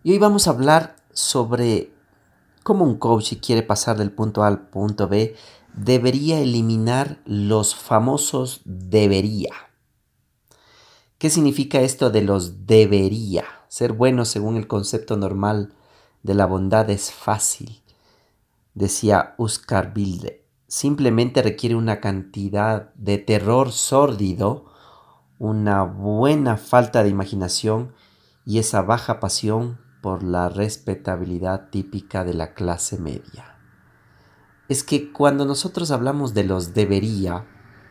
Y hoy vamos a hablar sobre cómo un coach, si quiere pasar del punto A al punto B, debería eliminar los famosos debería. ¿Qué significa esto de los debería? Ser bueno según el concepto normal de la bondad es fácil, decía Oscar Wilde. Simplemente requiere una cantidad de terror sórdido, una buena falta de imaginación y esa baja pasión por la respetabilidad típica de la clase media. Es que cuando nosotros hablamos de los debería,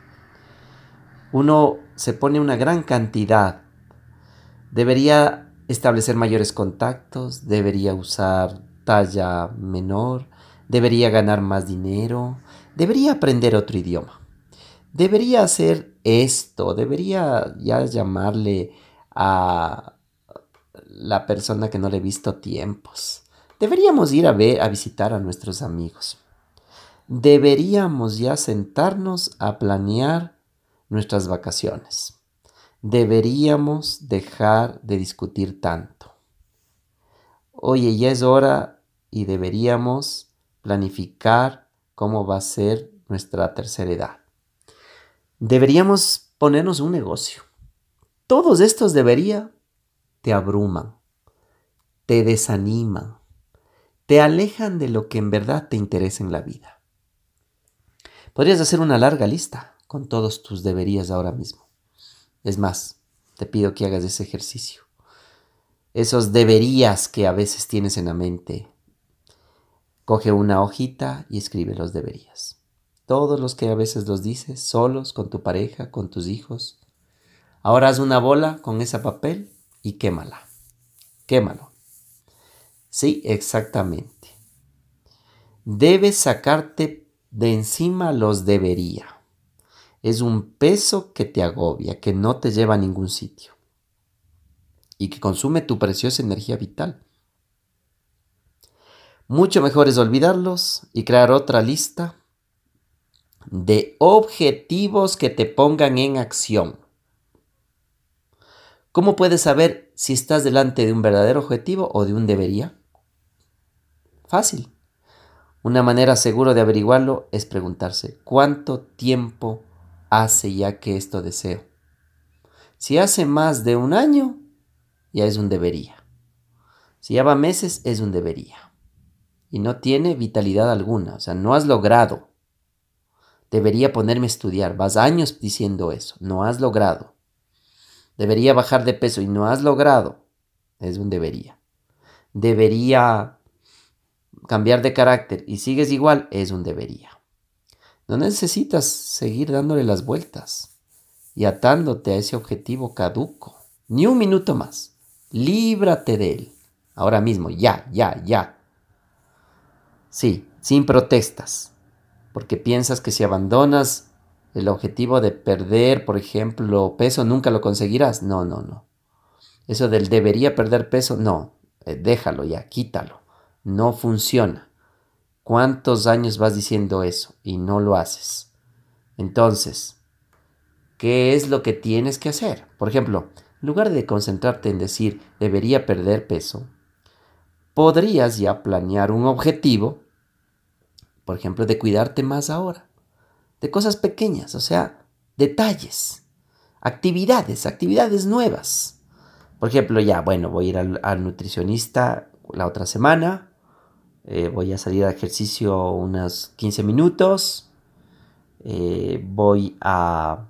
uno se pone una gran cantidad. Debería establecer mayores contactos, debería usar talla menor, debería ganar más dinero, debería aprender otro idioma. Debería hacer esto, debería ya llamarle a la persona que no le he visto tiempos. Deberíamos ir a visitar a nuestros amigos. Deberíamos ya sentarnos a planear nuestras vacaciones. Deberíamos dejar de discutir tanto. Oye, ya es hora y deberíamos planificar cómo va a ser nuestra tercera edad. Deberíamos ponernos un negocio. Todos estos debería te abruman, te desaniman, te alejan de lo que en verdad te interesa en la vida. Podrías hacer una larga lista con todos tus deberías ahora mismo. Es más, te pido que hagas ese ejercicio. Esos deberías que a veces tienes en la mente. Coge una hojita y escribe los deberías. Todos los que a veces los dices, solos, con tu pareja, con tus hijos. Ahora haz una bola con ese papel y quémala. Quémalo. Sí, exactamente. Debes sacarte de encima los debería. Es un peso que te agobia, que no te lleva a ningún sitio y que consume tu preciosa energía vital. Mucho mejor es olvidarlos y crear otra lista de objetivos que te pongan en acción. ¿Cómo puedes saber si estás delante de un verdadero objetivo o de un debería? Fácil. Una manera segura de averiguarlo es preguntarse, ¿cuánto tiempo hace ya que esto deseo? Si hace más de un año, ya es un debería. Si ya va meses, es un debería. Y no tiene vitalidad alguna, o sea, no has logrado. Debería ponerme a estudiar. Vas años diciendo eso, no has logrado. Debería bajar de peso y no has logrado. Es un debería. Debería cambiar de carácter y sigues igual. Es un debería. No necesitas seguir dándole las vueltas y atándote a ese objetivo caduco. Ni un minuto más. Líbrate de él. Ahora mismo, ya, ya, ya. Sí, sin protestas. Porque piensas que si abandonas el objetivo de perder, por ejemplo, peso, nunca lo conseguirás. No, no, no. Eso del debería perder peso, no. Déjalo ya, quítalo. No funciona. ¿Cuántos años vas diciendo eso y no lo haces? Entonces, ¿qué es lo que tienes que hacer? Por ejemplo, en lugar de concentrarte en decir debería perder peso, podrías ya planear un objetivo, por ejemplo, de cuidarte más ahora, de cosas pequeñas, o sea, detalles, actividades nuevas. Por ejemplo, ya, bueno, voy a ir al nutricionista la otra semana, voy a salir a ejercicio unos 15 minutos, voy a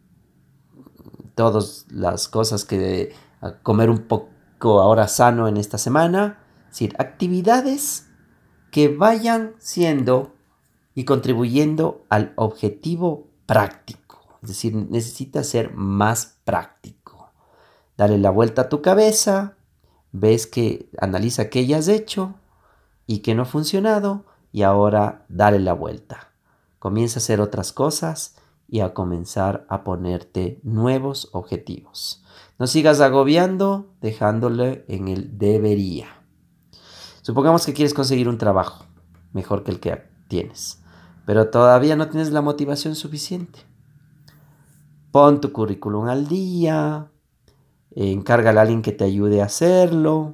todas las cosas que a comer un poco ahora sano en esta semana. Es decir, actividades que vayan siendo y contribuyendo al objetivo práctico. Es decir, necesitas ser más práctico. Dale la vuelta a tu cabeza, ves que analiza qué ya has hecho y qué no ha funcionado y ahora dale la vuelta. Comienza a hacer otras cosas y a comenzar a ponerte nuevos objetivos. No sigas agobiando dejándole en el debería. Supongamos que quieres conseguir un trabajo mejor que el que tienes, pero todavía no tienes la motivación suficiente. Pon tu currículum al día, encárgale a alguien que te ayude a hacerlo,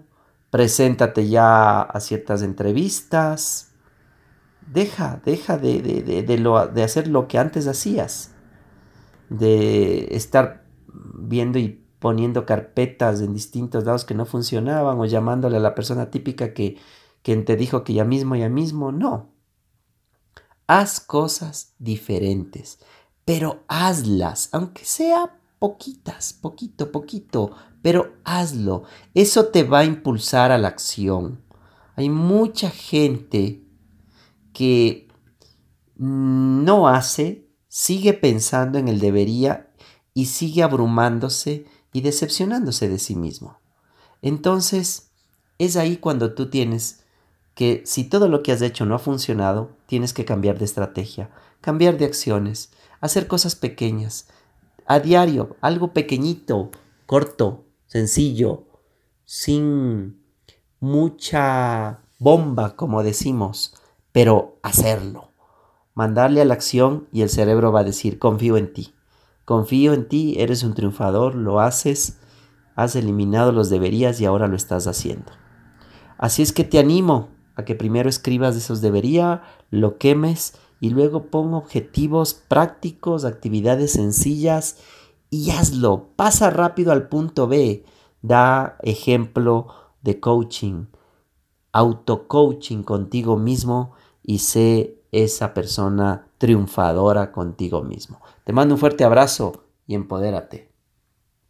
Preséntate ya a ciertas entrevistas. Deja de hacer lo que antes hacías, de estar viendo y poniendo carpetas en distintos lados que no funcionaban o llamándole a la persona típica que quien te dijo que ya mismo. No, haz cosas diferentes, pero hazlas, aunque sea poquitas, poquito, pero hazlo. Eso te va a impulsar a la acción. Hay mucha gente que no hace, sigue pensando en el debería y sigue abrumándose y decepcionándose de sí mismo. Entonces, es ahí cuando tú tienes que, si todo lo que has hecho no ha funcionado, tienes que cambiar de estrategia, cambiar de acciones, hacer cosas pequeñas, a diario, algo pequeñito, corto, sencillo, sin mucha bomba, como decimos, pero hacerlo. Mandarle a la acción y el cerebro va a decir, confío en ti, eres un triunfador, lo haces, has eliminado los deberías y ahora lo estás haciendo. Así es que te animo a que primero escribas esos debería, lo quemes y luego pon objetivos prácticos, actividades sencillas y hazlo. Pasa rápido al punto B. Da ejemplo de coaching, auto-coaching contigo mismo y sé esa persona triunfadora contigo mismo. Te mando un fuerte abrazo y empodérate.